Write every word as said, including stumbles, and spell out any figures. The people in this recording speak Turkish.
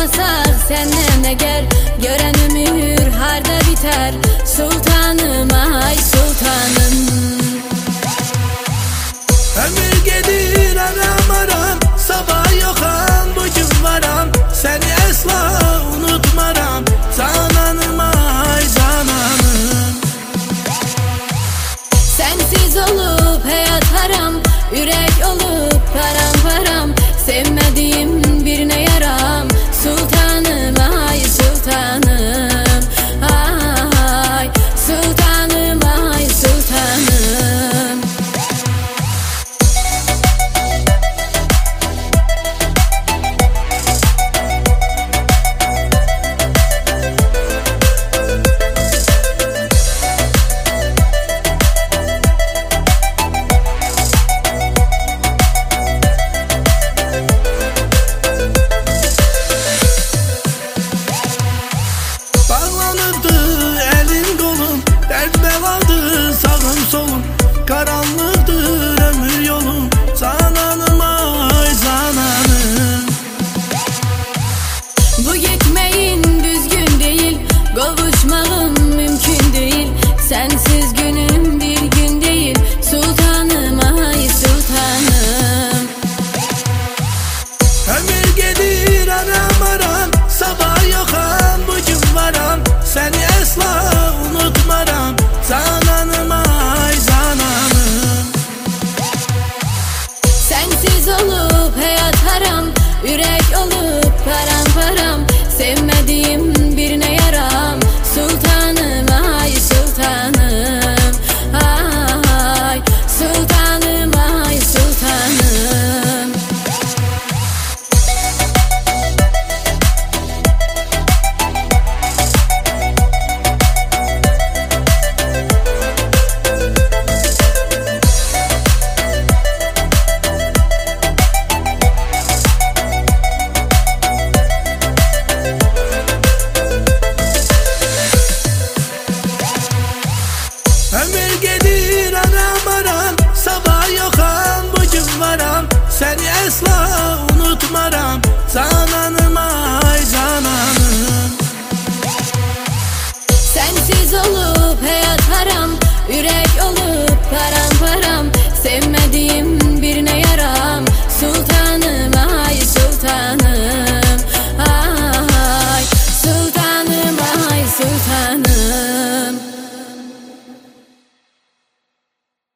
olmasak senden eğer, gören ömür harda biter. Sultanım ay sultanım. Ömür gelir aram aram, sabah yokan bu gün varam. Seni asla unutmaram, cananım ay cananım. Sensiz olup hayat haram, yürek olup param param. Sevmediğim birine yaram, sultanım ay sultanım. Ay sultanım ay sultanım. Karanlıktır ömür yolum, cananım ay cananım. Bu gitmeyin düzgün değil, kavuşmağım mümkün değil. Sensiz günüm bir gün değil, sultanım ay sultanım. Ömür gelir aram aram, sabah yokan bu gün varam. Seni asla unutmaram, cananım ay cananım. Sensiz olup hayat haram, yürek olup param param. Sevmediğim birine yaram, sultanım ay sultanım. Ay sultanım ay sultanım. Ömür gelir aram aram, sabah yokan bu gün varam. Seni asla unutmaram, cananım ay cananım. Sensiz olup hayat haram, yürek olup param param. Sevmediğim